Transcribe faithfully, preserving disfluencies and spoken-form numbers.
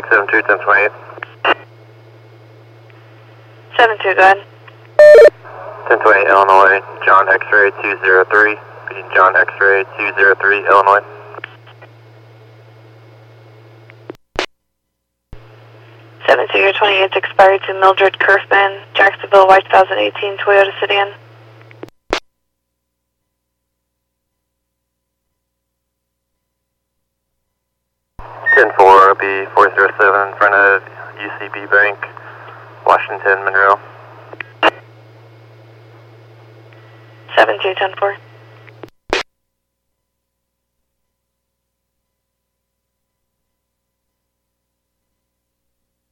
seven two, ten twenty-eight. seven two, go ahead. ten twenty-eight, Illinois, John X-ray two zero three. Reading John X-ray two zero three, Illinois. seven two twenty-eight expired to Mildred Kerfman, Jacksonville, Y twenty eighteen Toyota sedan. ten four, B four zero seven in front of U C B Bank, Washington, Monroe. seven two ten four.